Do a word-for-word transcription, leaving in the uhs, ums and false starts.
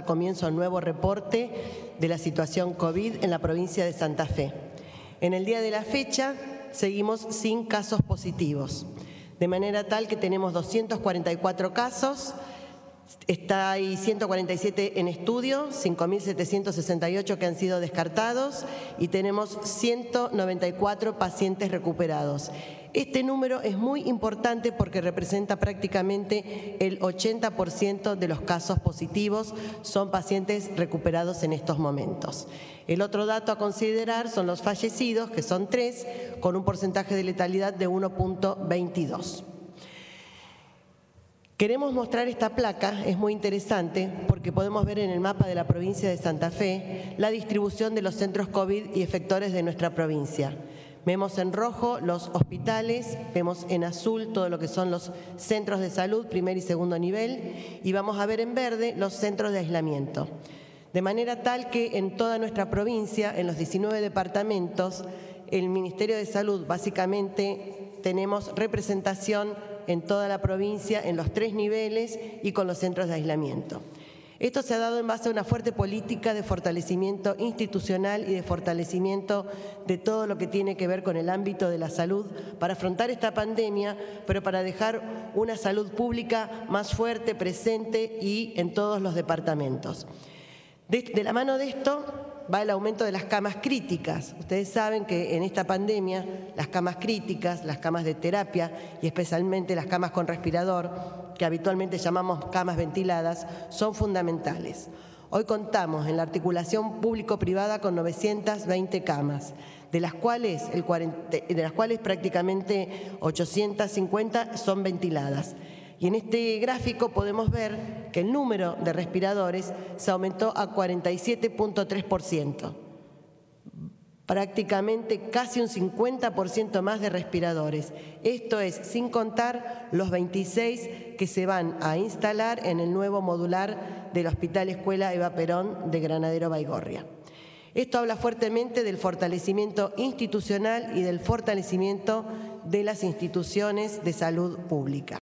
comienzo al nuevo reporte de la situación COVID en la provincia de Santa Fe. En el día de la fecha seguimos sin casos positivos, de manera tal que tenemos doscientos cuarenta y cuatro casos, está ahí ciento cuarenta y siete en estudio, cinco mil setecientos sesenta y ocho que han sido descartados y tenemos ciento noventa y cuatro pacientes recuperados. Este número es muy importante porque representa prácticamente el ochenta por ciento de los casos positivos son pacientes recuperados en estos momentos. El otro dato a considerar son los fallecidos, que son tres, con un porcentaje de letalidad de uno punto veintidós. Queremos mostrar esta placa, es muy interesante porque podemos ver en el mapa de la provincia de Santa Fe la distribución de los centros COVID y efectores de nuestra provincia. Vemos en rojo los hospitales, vemos en azul todo lo que son los centros de salud, primer y segundo nivel, y vamos a ver en verde los centros de aislamiento. De manera tal que en toda nuestra provincia, en los diecinueve departamentos, el Ministerio de Salud básicamente tenemos representación en toda la provincia, en los tres niveles y con los centros de aislamiento. Esto se ha dado en base a una fuerte política de fortalecimiento institucional y de fortalecimiento de todo lo que tiene que ver con el ámbito de la salud para afrontar esta pandemia, pero para dejar una salud pública más fuerte, presente y en todos los departamentos. De, de la mano de esto va el aumento de las camas críticas. Ustedes saben que en esta pandemia las camas críticas, las camas de terapia y especialmente las camas con respirador, que habitualmente llamamos camas ventiladas, son fundamentales. Hoy contamos en la articulación público-privada con novecientas veinte camas, de las cuales, el cuarenta, de las cuales prácticamente ochocientas cincuenta son ventiladas. Y en este gráfico podemos ver que el número de respiradores se aumentó a cuarenta y siete punto tres por ciento. Prácticamente casi un cincuenta por ciento más de respiradores. Esto es sin contar los veintiséis que se van a instalar en el nuevo modular del Hospital Escuela Eva Perón de Granadero Baigorria. Esto habla fuertemente del fortalecimiento institucional y del fortalecimiento de las instituciones de salud pública.